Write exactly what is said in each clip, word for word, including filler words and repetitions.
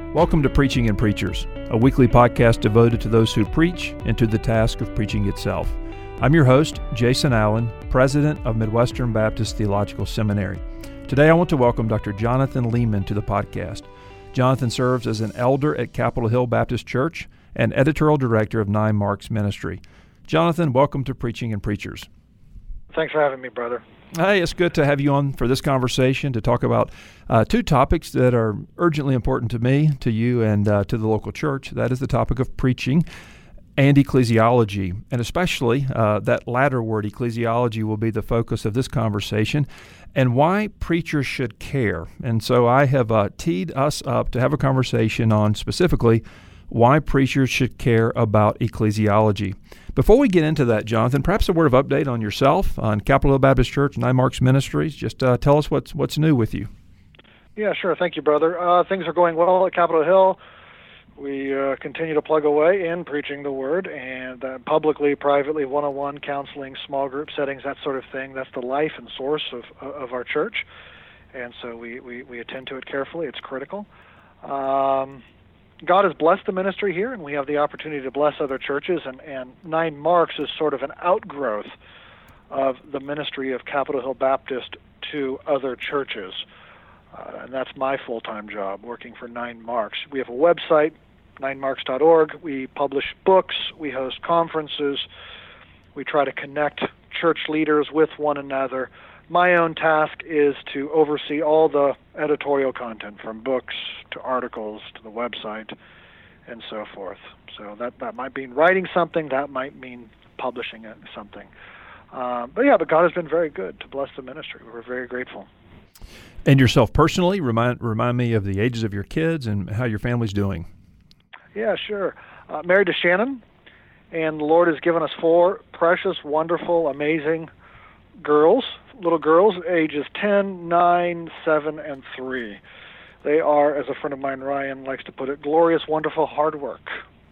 Welcome to Preaching and Preachers, a weekly podcast devoted to those who preach and to the task of preaching itself. I'm your host, Jason Allen, president of Midwestern Baptist Theological Seminary. Today I want to welcome Doctor Jonathan Leeman to the podcast. Jonathan serves as an elder at Capitol Hill Baptist Church and editorial director of Nine Marks Ministry. Jonathan, welcome to Preaching and Preachers. Thanks for having me, brother. Hey, it's good to have you on for this conversation to talk about uh, two topics that are urgently important to me, to you, and uh, to the local church. That is the topic of preaching and ecclesiology, and especially uh, that latter word, ecclesiology, will be the focus of this conversation, and why preachers should care. And so I have uh, teed us up to have a conversation on specifically why preachers should care about ecclesiology. Before we get into that, Jonathan, perhaps a word of update on yourself, on Capitol Hill Baptist Church, Nine Marks Ministries. Just uh, tell us what's what's new with you. Yeah, sure. Thank you, brother. Uh, things are going well at Capitol Hill. We uh, continue to plug away in preaching the Word and uh, publicly, privately, one-on-one counseling, small group settings, that sort of thing. That's the life and source of of our church, and so we, we, we attend to it carefully. It's critical. Um, God has blessed the ministry here, and we have the opportunity to bless other churches, and, and Nine Marks is sort of an outgrowth of the ministry of Capitol Hill Baptist to other churches, uh, and that's my full-time job, working for Nine Marks. We have a website, nine marks dot org. We publish books. We host conferences. We try to connect church leaders with one another. My own task is to oversee all the editorial content, from books to articles to the website and so forth. So that, that might mean writing something, that might mean publishing it, something. Uh, but yeah, but God has been very good to bless the ministry. We're very grateful. And yourself personally, remind remind me of the ages of your kids and how your family's doing. Yeah, sure. Uh, married to Shannon, and the Lord has given us four precious, wonderful, amazing girls, little girls, ages ten, nine, seven, and three. They are, as a friend of mine, Ryan, likes to put it, glorious, wonderful, hard work.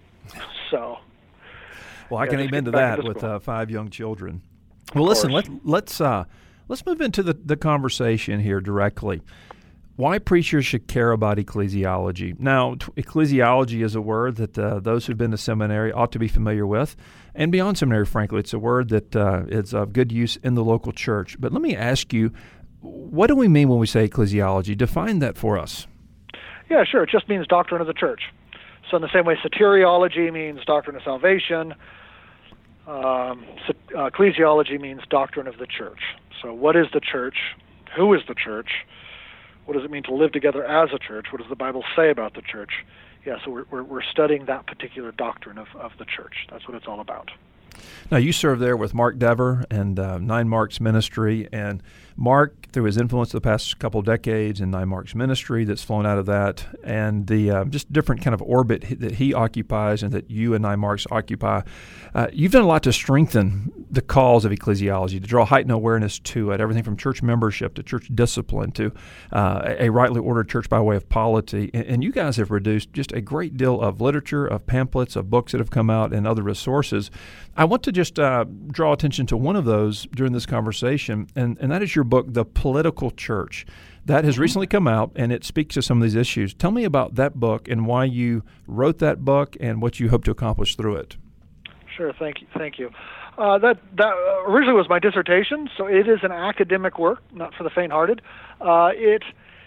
So, well, I yeah, can amen to that with uh, five young children. Well, of listen, course. let, let's uh, let's move into the, the conversation here directly. Why preachers should care about ecclesiology. Now, t- ecclesiology is a word that uh, those who've been to seminary ought to be familiar with. And beyond seminary, frankly, it's a word that uh, is of good use in the local church. But let me ask you, what do we mean when we say ecclesiology? Define that for us. Yeah, sure. It just means doctrine of the church. So in the same way soteriology means doctrine of salvation, um, uh, ecclesiology means doctrine of the church. So what is the church? Who is the church? What does it mean to live together as a church? What does the Bible say about the church? Yeah, so we're we're, we're studying that particular doctrine of, of the church. That's what it's all about. Now, you serve there with Mark Dever and uh, Nine Marks Ministry, and Mark, through his influence the past couple of decades in Nine Marks Ministry that's flown out of that, and the uh, just different kind of orbit that he occupies and that you and Nine Marks occupy, uh, you've done a lot to strengthen the cause of ecclesiology, to draw heightened awareness to it, everything from church membership to church discipline to uh, a rightly ordered church by way of polity. And, and you guys have produced just a great deal of literature, of pamphlets, of books that have come out, and other resources. I want to just uh, draw attention to one of those during this conversation, and, and that is your book, The Political Church. That has recently come out, and it speaks to some of these issues. Tell me about that book and why you wrote that book and what you hope to accomplish through it. Sure, thank you. Thank you. Uh, that that originally was my dissertation, so it is an academic work, not for the faint-hearted. Uh, it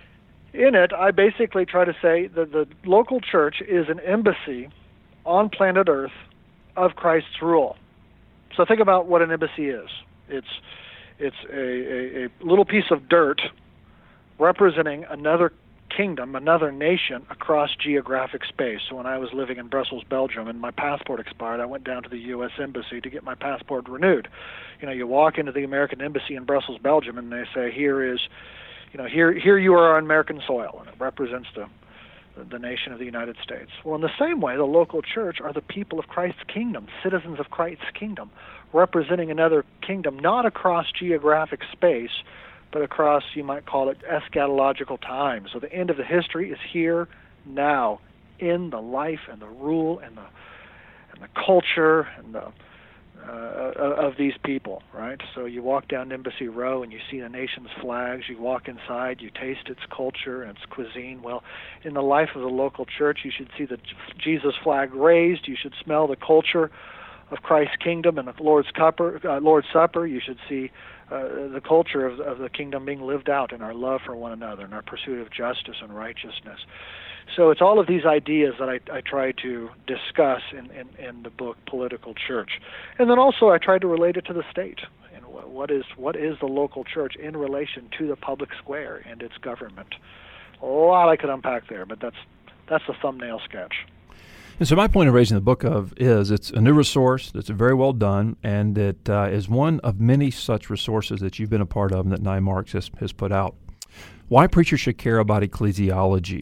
in it, I basically try to say that the local church is an embassy on planet Earth of Christ's rule. So think about what an embassy is. It's it's a, a, a little piece of dirt representing another kingdom, another nation across geographic space. So when I was living in Brussels, Belgium, and my passport expired, I went down to the U S Embassy to get my passport renewed. You know, you walk into the American Embassy in Brussels, Belgium, and they say, here is, you know, here here you are on American soil, and it represents the the nation of the United States. Well, in the same way, the local church are the people of Christ's kingdom, citizens of Christ's kingdom, representing another kingdom, not across geographic space, but across, you might call it, eschatological time. So the end of the history is here, now, in the life and the rule and the and the culture and the uh, of these people, right? So you walk down Embassy Row and you see the nation's flags. You walk inside, you taste its culture and its cuisine. Well, in the life of the local church, you should see the Jesus flag raised. You should smell the culture of Christ's kingdom and the Lord's Supper. Uh, Lord's Supper. You should see uh, the culture of, of the kingdom being lived out in our love for one another and our pursuit of justice and righteousness. So it's all of these ideas that I, I try to discuss in, in, in the book Political Church. And then also I try to relate it to the state. And what is what is the local church in relation to the public square and its government? A lot I could unpack there, but that's that's the thumbnail sketch. And so my point of raising the book of is it's a new resource that's very well done, and it uh, is one of many such resources that you've been a part of and that Nine Marks has, has put out. Why preachers should care about ecclesiology.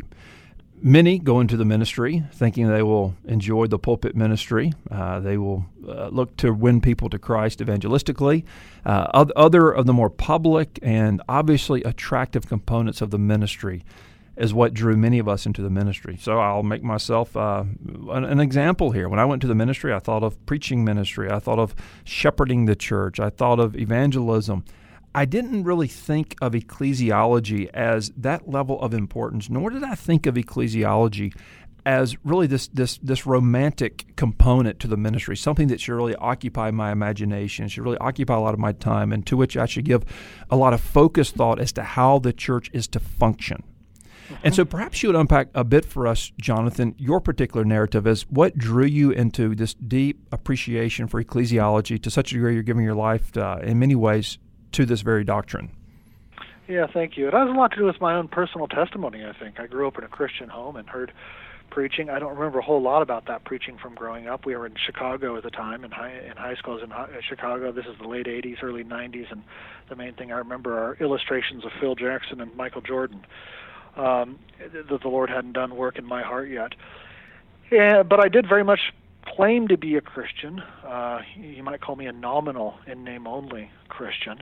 Many go into the ministry thinking they will enjoy the pulpit ministry. Uh, they will uh, look to win people to Christ evangelistically. Uh, other of the more public and obviously attractive components of the ministry is what drew many of us into the ministry. So I'll make myself uh, an, an example here. When I went to the ministry, I thought of preaching ministry. I thought of shepherding the church. I thought of evangelism. I didn't really think of ecclesiology as that level of importance, nor did I think of ecclesiology as really this this this romantic component to the ministry, something that should really occupy my imagination, should really occupy a lot of my time, and to which I should give a lot of focused thought as to how the church is to function. Mm-hmm. And so perhaps you would unpack a bit for us, Jonathan, your particular narrative as what drew you into this deep appreciation for ecclesiology to such a degree you're giving your life uh, in many ways to this very doctrine. Yeah, thank you. It has a lot to do with my own personal testimony, I think. I grew up in a Christian home and heard preaching. I don't remember a whole lot about that preaching from growing up. We were in Chicago at the time, in high, in high schools in high, Chicago. This is the late eighties, early nineties, and the main thing I remember are illustrations of Phil Jackson and Michael Jordan. Um, that the Lord hadn't done work in my heart yet. Yeah, but I did very much claim to be a Christian. Uh, you might call me a nominal, in name only Christian.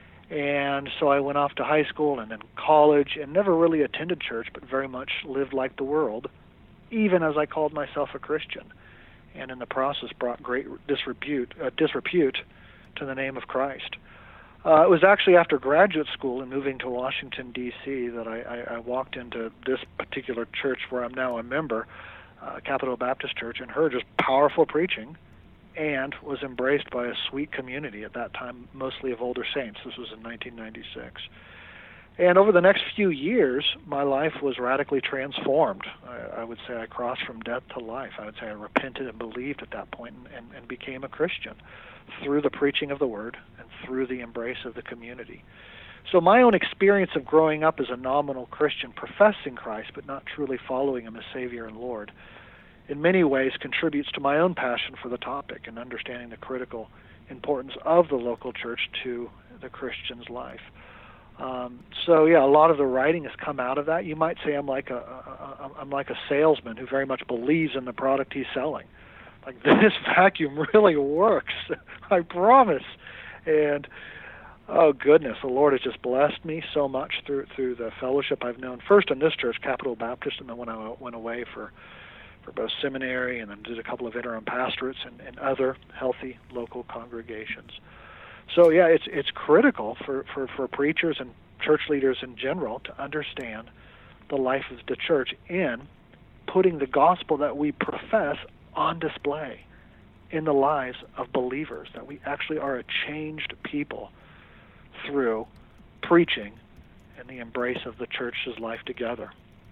And so I went off to high school and then college and never really attended church, but very much lived like the world, even as I called myself a Christian. And in the process brought great disrepute, uh, disrepute to the name of Christ. Uh, it was actually after graduate school and moving to Washington, D C that I, I, I walked into this particular church where I'm now a member, uh, Capitol Baptist Church, and heard just powerful preaching and was embraced by a sweet community at that time, mostly of older saints. This was in nineteen ninety-six. And over the next few years, my life was radically transformed. I, I would say I crossed from death to life. I would say I repented and believed at that point and, and, and became a Christian through the preaching of the Word and through the embrace of the community. So my own experience of growing up as a nominal Christian, professing Christ but not truly following Him as Savior and Lord, in many ways contributes to my own passion for the topic and understanding the critical importance of the local church to the Christian's life. Um, so yeah, a lot of the writing has come out of that. You might say I'm like a, a, a I'm like a salesman who very much believes in the product he's selling. Like, this vacuum really works, I promise. And oh goodness, the Lord has just blessed me so much through through the fellowship I've known. First in this church, Capitol Baptist, and then when I went away for. for both seminary and then did a couple of interim pastorates and, and other healthy local congregations. So yeah, it's it's critical for, for, for preachers and church leaders in general to understand the life of the church in putting the gospel that we profess on display in the lives of believers, that we actually are a changed people through preaching and the embrace of the church's life together.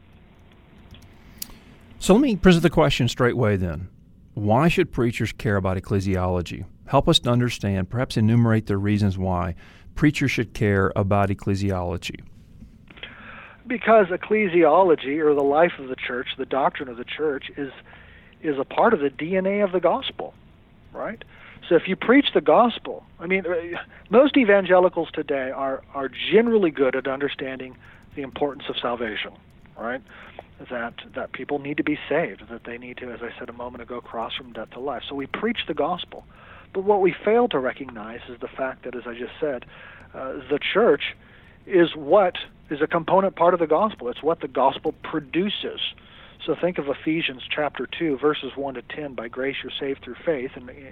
So let me present the question straightway then. Why should preachers care about ecclesiology? Help us to understand, perhaps enumerate the reasons why preachers should care about ecclesiology. Because ecclesiology, or the life of the church, the doctrine of the church, is is a part of the D N A of the gospel, right? So if you preach the gospel, I mean, most evangelicals today are, are generally good at understanding the importance of salvation, right? That that people need to be saved, that they need to, as I said a moment ago, cross from death to life. So we preach the gospel. But what we fail to recognize is the fact that, as I just said, uh, the church is what is a component part of the gospel. It's what the gospel produces. So think of Ephesians chapter two, verses one to ten. By grace you're saved through faith, and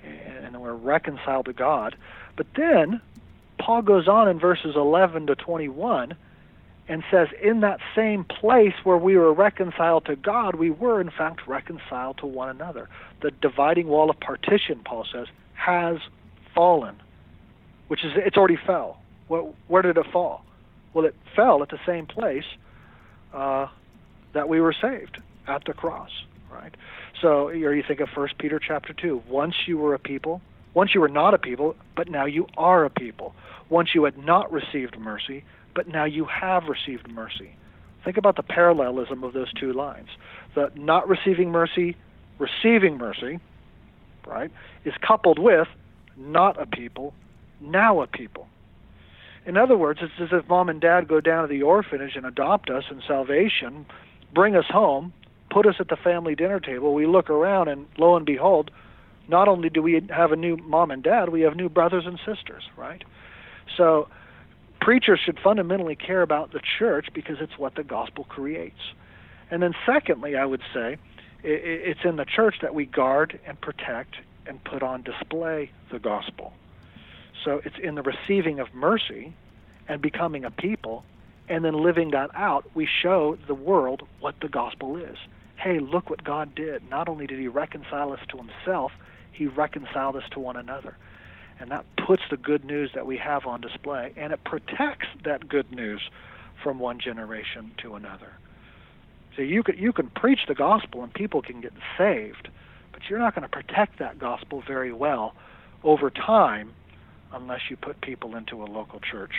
and, and we're reconciled to God. But then Paul goes on in verses eleven to twenty-one and says, in that same place where we were reconciled to God, we were in fact reconciled to one another. The dividing wall of partition, Paul says, has fallen, which is, it's already fell. Well, where did it fall? Well, it fell at the same place uh, that we were saved, at the cross, right? So, or you think of First Peter chapter two. Once you were a people, once you were not a people, but now you are a people. Once you had not received mercy, but now you have received mercy. Think about the parallelism of those two lines. The not receiving mercy, receiving mercy, right, is coupled with not a people, now a people. In other words, it's as if mom and dad go down to the orphanage and adopt us in salvation, bring us home, put us at the family dinner table. We look around, and lo and behold, not only do we have a new mom and dad, we have new brothers and sisters, right? So preachers should fundamentally care about the church because it's what the gospel creates. And then secondly, I would say, it's in the church that we guard and protect and put on display the gospel. So it's in the receiving of mercy and becoming a people, and then living that out, we show the world what the gospel is. Hey, look what God did. Not only did he reconcile us to himself, he reconciled us to one another. And that puts the good news that we have on display, and it protects that good news from one generation to another. So you can, you can preach the gospel and people can get saved, but you're not going to protect that gospel very well over time unless you put people into a local church.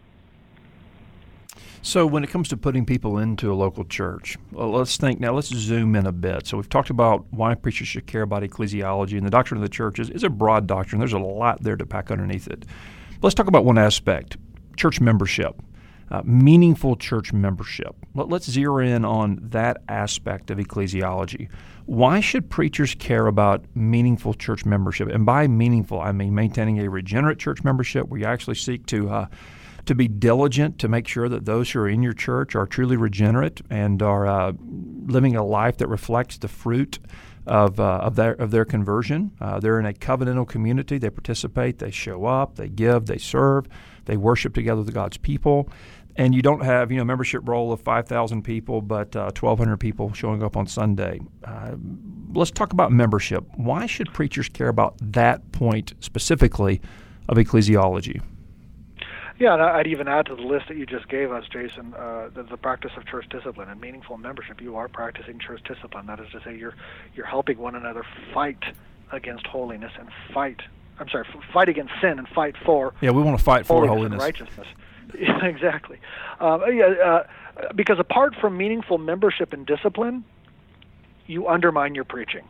So when it comes to putting people into a local church, well, let's think now, let's zoom in a bit. So we've talked about why preachers should care about ecclesiology, and the doctrine of the church is, is a broad doctrine. There's a lot there to pack underneath it. But let's talk about one aspect, church membership, uh, meaningful church membership. Let, let's zero in on that aspect of ecclesiology. Why should preachers care about meaningful church membership? And by meaningful, I mean maintaining a regenerate church membership where you actually seek to uh, to be diligent to make sure that those who are in your church are truly regenerate and are uh, living a life that reflects the fruit of uh, of their of their conversion. Uh, they're in a covenantal community. They participate. They show up. They give. They serve. They worship together with God's people. And you don't have, you know, membership roll of five thousand people, but uh, twelve hundred people showing up on Sunday. Uh, let's talk about membership. Why should preachers care about that point specifically of ecclesiology? Yeah, and I'd even add to the list that you just gave us, Jason, uh, the, the practice of church discipline and meaningful membership. You are practicing church discipline. That is to say, you're you're helping one another fight against holiness and fight. I'm sorry, fight against sin and fight for. Yeah, we want to fight for holiness, holiness. And righteousness. Yeah, exactly. Um, yeah, uh, because apart from meaningful membership and discipline, you undermine your preaching.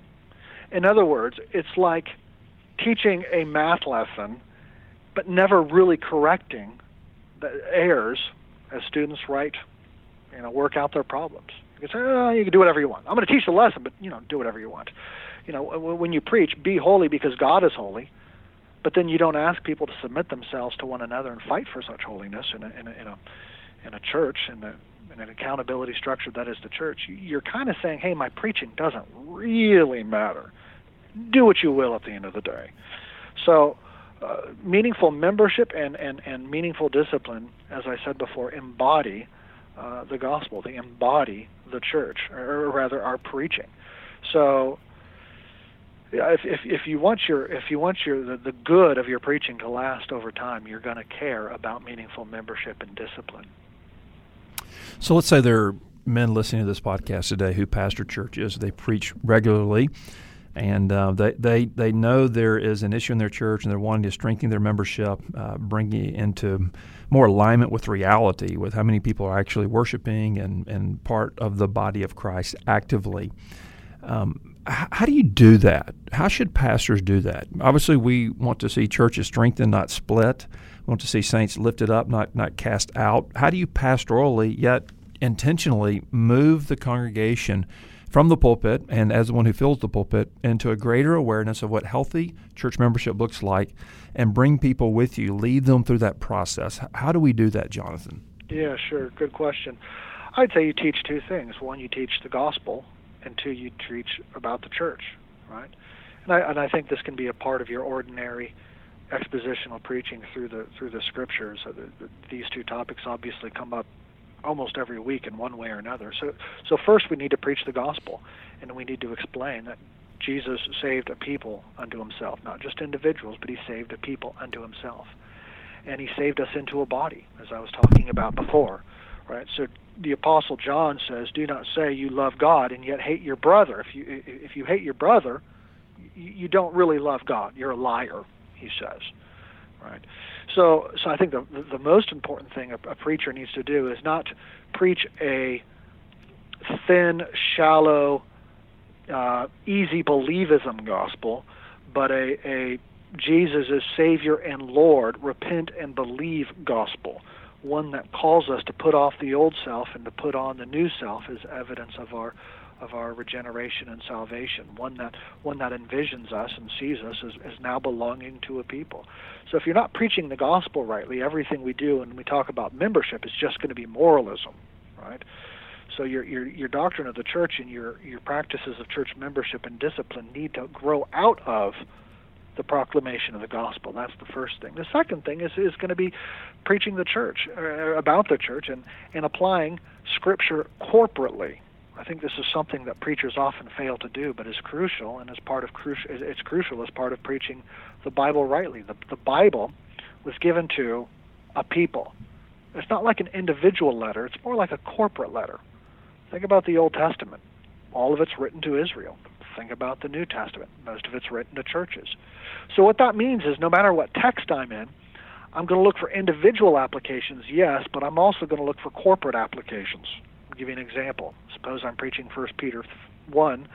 In other words, it's like teaching a math lesson but never really correcting the errors as students write, you know, work out their problems. You can say, oh, you can do whatever you want. I'm going to teach the lesson, but, you know, do whatever you want. You know, when you preach, be holy because God is holy, but then you don't ask people to submit themselves to one another and fight for such holiness in a, in a, in a, in a church, in, a, in an accountability structure that is the church. You're kind of saying, hey, my preaching doesn't really matter. Do what you will at the end of the day. So, Uh, meaningful membership and, and, and meaningful discipline, as I said before, embody uh, the gospel. They embody the church, or, or rather, our preaching. So, yeah, if, if if you want your if you want your the, the good of your preaching to last over time, you're going to care about meaningful membership and discipline. So let's say there are men listening to this podcast today who pastor churches. They preach regularly. And uh, they, they they know there is an issue in their church, and they're wanting to strengthen their membership, uh, bringing it into more alignment with reality, with how many people are actually worshiping and, and part of the body of Christ actively. Um, h- how do you do that? How should pastors do that? Obviously, we want to see churches strengthened, not split. We want to see saints lifted up, not not cast out. How do you pastorally, yet intentionally, move the congregation from the pulpit, and as the one who fills the pulpit, into a greater awareness of what healthy church membership looks like, and bring people with you, lead them through that process? How do we do that, Jonathan? Yeah, sure. Good question. I'd say you teach two things. One, you teach the gospel, and two, you teach about the church, right? And I, and I think this can be a part of your ordinary expositional preaching through the through the scriptures. So the, the, these two topics obviously come up almost every week in one way or another. So, so first we need to preach the gospel, and we need to explain that Jesus saved a people unto himself, not just individuals, but he saved a people unto himself. And he saved us into a body, as I was talking about before, right? So the Apostle John says, do not say you love God and yet hate your brother. If you if you hate your brother, you don't really love God. You're a liar, he says, right? So so I think the the most important thing a, a preacher needs to do is not preach a thin, shallow, uh, easy believism gospel, but a, a Jesus is Savior and Lord, repent and believe gospel, one that calls us to put off the old self and to put on the new self as evidence of our of our regeneration and salvation, one that one that envisions us and sees us as, as now belonging to a people. So if you're not preaching the gospel rightly, everything we do when we talk about membership is just going to be moralism, right? So your your your doctrine of the church and your your practices of church membership and discipline need to grow out of the proclamation of the gospel. That's the first thing. The second thing is is going to be preaching the church, uh, about the church, and, and applying Scripture corporately. I think this is something that preachers often fail to do, but is crucial, and is part of crucial. It's crucial as part of preaching the Bible rightly. The, the Bible was given to a people. It's not like an individual letter. It's more like a corporate letter. Think about the Old Testament. All of it's written to Israel. Think about the New Testament. Most of it's written to churches. So what that means is no matter what text I'm in, I'm going to look for individual applications, yes, but I'm also going to look for corporate applications. I'll give you an example. Suppose I'm preaching First Peter one,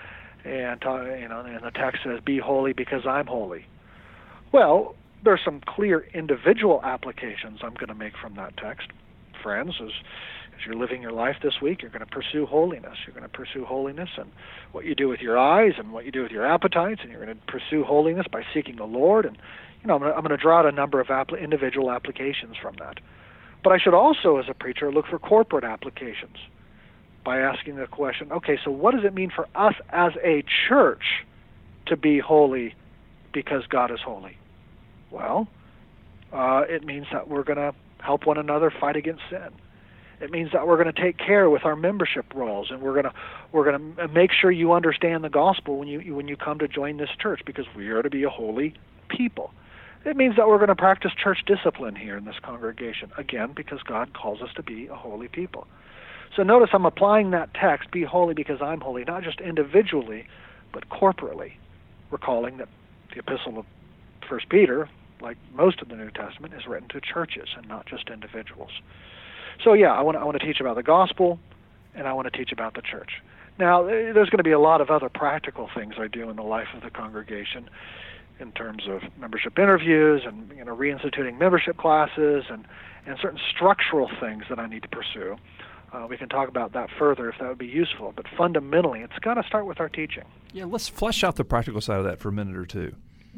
and uh, you know, and the text says, "Be holy because I'm holy." Well, there's some clear individual applications I'm going to make from that text. Friends, as as you're living your life this week, you're going to pursue holiness. You're going to pursue holiness and what you do with your eyes and what you do with your appetites, and you're going to pursue holiness by seeking the Lord. And you know, I'm going to, I'm going to draw out a number of app- individual applications from that. But I should also, as a preacher, look for corporate applications by asking the question, okay, so what does it mean for us as a church to be holy because God is holy? Well, uh, it means that we're going to help one another fight against sin. It means that we're going to take care with our membership roles, and we're going to we're going to make sure you understand the gospel when you when you come to join this church, because we are to be a holy people. It means that we're going to practice church discipline here in this congregation, again, because God calls us to be a holy people. So notice I'm applying that text, "Be holy because I'm holy," not just individually, but corporately, recalling that the epistle of First Peter, like most of the New Testament, is written to churches and not just individuals. So yeah, I want to, I want to teach about the gospel, and I want to teach about the church. Now, there's going to be a lot of other practical things I do in the life of the congregation, in terms of membership interviews and you know reinstituting membership classes and, and certain structural things that I need to pursue. Uh, we can talk about that further if that would be useful. But fundamentally, it's got to start with our teaching. Yeah, let's flesh out the practical side of that for a minute or two.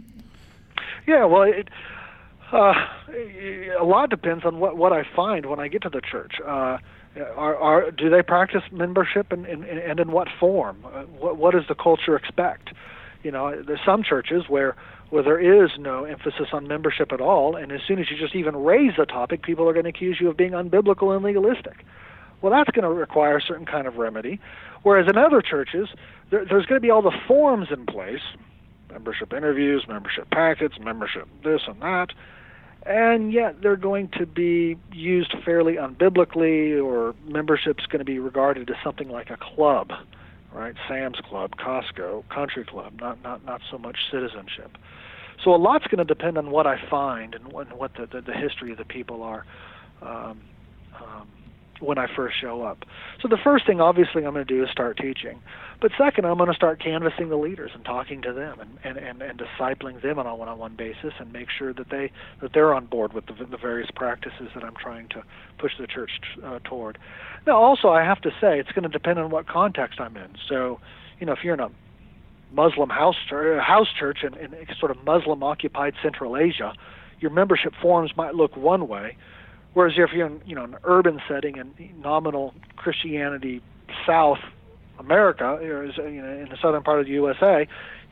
Yeah, well, it, uh, a lot depends on what, what I find when I get to the church. Uh, are, are do they practice membership, and, and, and in what form? Uh, what, what does the culture expect? You know, there's some churches where, where there is no emphasis on membership at all, and as soon as you just even raise the topic, people are going to accuse you of being unbiblical and legalistic. Well, that's going to require a certain kind of remedy. Whereas in other churches, there, there's going to be all the forms in place, membership interviews, membership packets, membership this and that, and yet they're going to be used fairly unbiblically, or membership's going to be regarded as something like a club, right? Sam's Club, Costco, Country Club, not not not so much citizenship. So a lot's going to depend on what I find and what, what the, the, the history of the people are um, um, when I first show up. So the first thing, obviously, I'm going to do is start teaching. But second, I'm going to start canvassing the leaders and talking to them and, and, and, and discipling them on a one-on-one basis, and make sure that, they, that they're on board with the, the various practices that I'm trying to push the church uh, toward. Now, also, I have to say, it's going to depend on what context I'm in. So, you know, if you're in a Muslim house church, house church in, in sort of Muslim-occupied Central Asia, your membership forms might look one way, whereas if you're in, you know, an urban setting in nominal Christianity South America, you know, in the southern part of the U S A,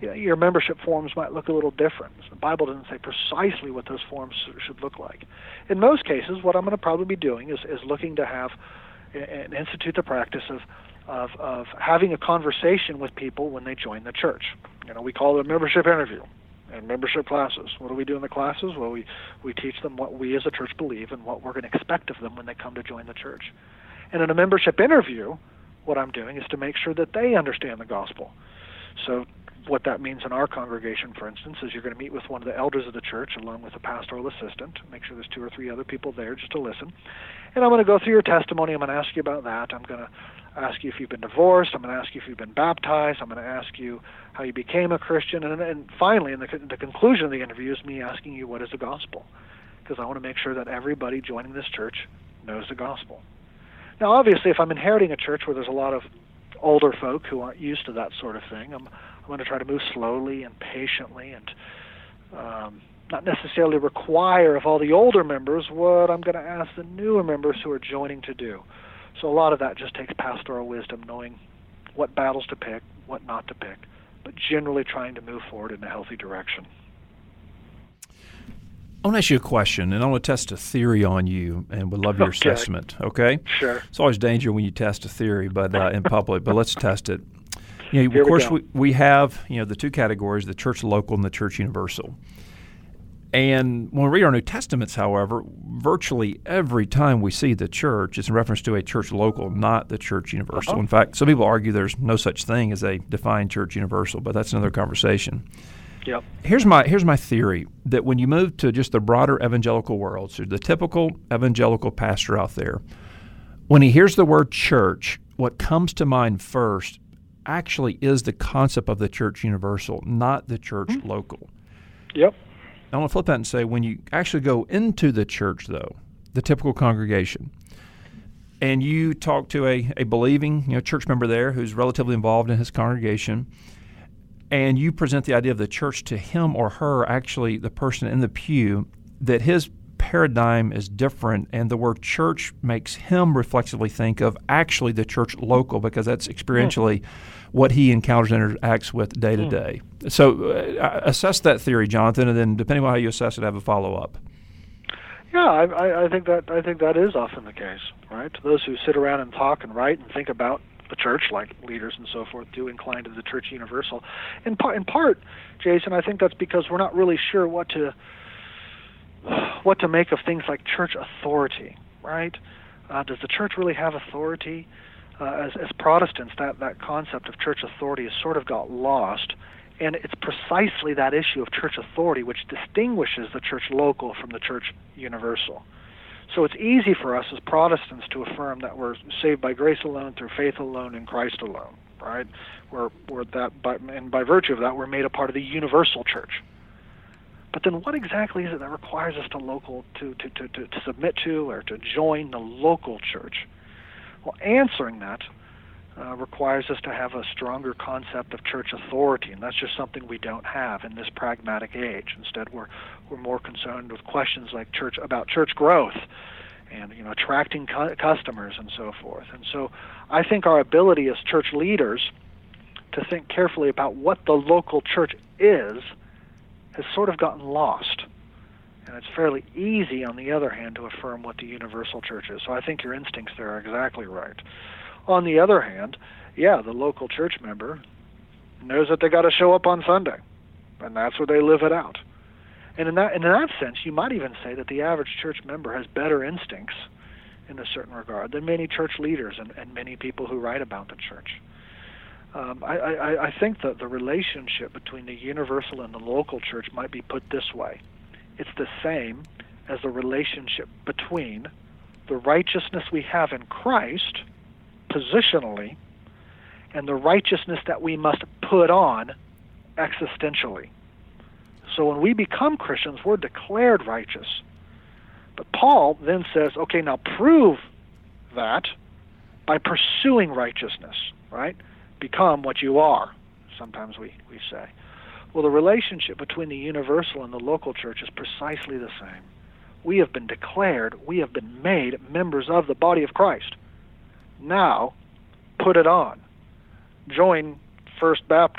your membership forms might look a little different. The Bible doesn't say precisely what those forms should look like. In most cases, what I'm going to probably be doing is, is looking to have and institute the practice of, of of having a conversation with people when they join the church. You know, we call it a membership interview and membership classes. What do we do in the classes? Well, we, we teach them what we as a church believe and what we're going to expect of them when they come to join the church. And in a membership interview, what I'm doing is to make sure that they understand the gospel. So what that means in our congregation, for instance, is you're going to meet with one of the elders of the church along with a pastoral assistant. Make sure there's two or three other people there just to listen. And I'm going to go through your testimony. I'm going to ask you about that. I'm going to ask you if you've been divorced. I'm going to ask you if you've been baptized. I'm going to ask you how you became a Christian. And, and finally, in the, the conclusion of the interview is me asking you, what is the gospel? Because I want to make sure that everybody joining this church knows the gospel. Now, obviously, if I'm inheriting a church where there's a lot of older folk who aren't used to that sort of thing, I'm, I'm going to try to move slowly and patiently and um, not necessarily require of all the older members what I'm going to ask the newer members who are joining to do. So a lot of that just takes pastoral wisdom, knowing what battles to pick, what not to pick, but generally trying to move forward in a healthy direction. I want to ask you a question, and I want to test a theory on you, and would love your Okay. assessment, okay? Sure. It's always danger when you test a theory but uh, in public, but let's test it. You know, Here of we course, go. we, we have you know the two categories, the church local and the church universal. And when we read our New Testaments, however, virtually every time we see the church, it's in reference to a church local, not the church universal. Uh-huh. In fact, some people argue there's no such thing as a defined church universal, but that's another conversation. Yep. Here's my here's my theory, that when you move to just the broader evangelical world, so the typical evangelical pastor out there, when he hears the word church, what comes to mind first actually is the concept of the church universal, not the church mm-hmm. local. Yep. I want to flip that and say, when you actually go into the church, though, the typical congregation, and you talk to a, a believing you know church member there who's relatively involved in his congregation, and you present the idea of the church to him or her, actually the person in the pew, that his paradigm is different, and the word church makes him reflexively think of actually the church local, because that's experientially mm. what he encounters and interacts with day to day. So uh, assess that theory, Jonathan, and then depending on how you assess it, have a follow-up. Yeah, I, I, I think that I think that is often the case, right? Those who sit around and talk and write and think about the church, like leaders and so forth, do incline to the church universal. In part, in part, Jason, I think that's because we're not really sure what to what to make of things like church authority, right? Uh, does the church really have authority? Uh, as, as Protestants, that, that concept of church authority has sort of got lost, and it's precisely that issue of church authority which distinguishes the church local from the church universal. So it's easy for us as Protestants to affirm that we're saved by grace alone, through faith alone, in Christ alone, right? We're, we're that, by, and by virtue of that, we're made a part of the universal church. But then what exactly is it that requires us to local to, to, to, to, to submit to or to join the local church? Well, answering that uh, requires us to have a stronger concept of church authority, and that's just something we don't have in this pragmatic age. Instead, we're we're more concerned with questions like church about church growth and you know attracting cu- customers and so forth. And so, I think our ability as church leaders to think carefully about what the local church is has sort of gotten lost. And it's fairly easy, on the other hand, to affirm what the universal church is. So I think your instincts there are exactly right. On the other hand, yeah, the local church member knows that they got to show up on Sunday, and that's where they live it out. And in that, and in that sense, you might even say that the average church member has better instincts in a certain regard than many church leaders and, and many people who write about the church. Um, I, I, I think that the relationship between the universal and the local church might be put this way. It's the same as the relationship between the righteousness we have in Christ, positionally, and the righteousness that we must put on existentially. So when we become Christians, we're declared righteous. But Paul then says, okay, now prove that by pursuing righteousness, right? Become what you are, sometimes we, we say. Well, the relationship between the universal and the local church is precisely the same. We have been declared, we have been made members of the body of Christ. Now, put it on. Join First Baptist.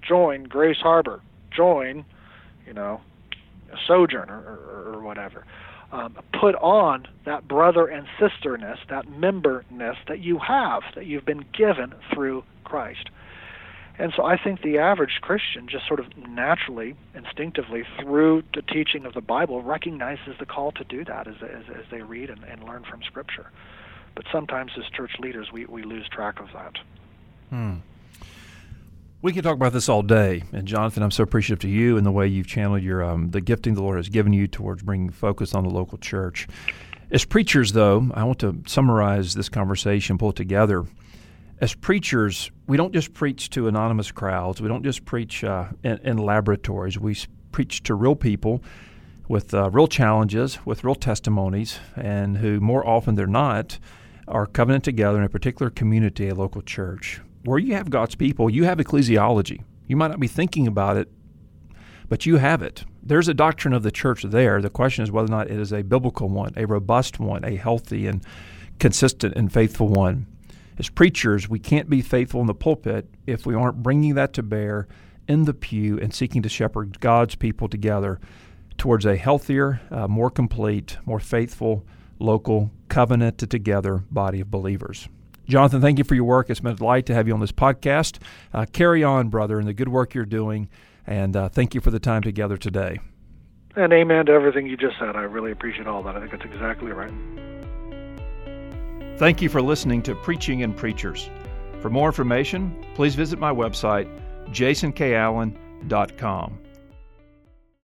join Grace Harbor, join, you know, Sojourner or, or, or whatever. Um, put on that brother and sisterness, that memberness that you have, that you've been given through Christ. And so I think the average Christian just sort of naturally, instinctively, through the teaching of the Bible, recognizes the call to do that as, as, as they read and, and learn from Scripture. But sometimes as church leaders, we, we lose track of that. Hmm. We could talk about this all day, and Jonathan, I'm so appreciative to you and the way you've channeled your um, the gifting the Lord has given you towards bringing focus on the local church. As preachers, though, I want to summarize this conversation, pull it together. As preachers, we don't just preach to anonymous crowds. We don't just preach uh, in, in laboratories. We preach to real people with uh, real challenges, with real testimonies, and who more often than not are covenant together in a particular community, a local church. Where you have God's people, you have ecclesiology. You might not be thinking about it, but you have it. There's a doctrine of the church there. The question is whether or not it is a biblical one, a robust one, a healthy and consistent and faithful one. As preachers, we can't be faithful in the pulpit if we aren't bringing that to bear in the pew and seeking to shepherd God's people together towards a healthier, uh, more complete, more faithful, local, covenanted together body of believers. Jonathan, thank you for your work. It's been a delight to have you on this podcast. Uh, carry on, brother, in the good work you're doing, and uh, thank you for the time together today. And amen to everything you just said. I really appreciate all that. I think that's exactly right. Thank you for listening to Preaching and Preachers. For more information, please visit my website, jason k allen dot com.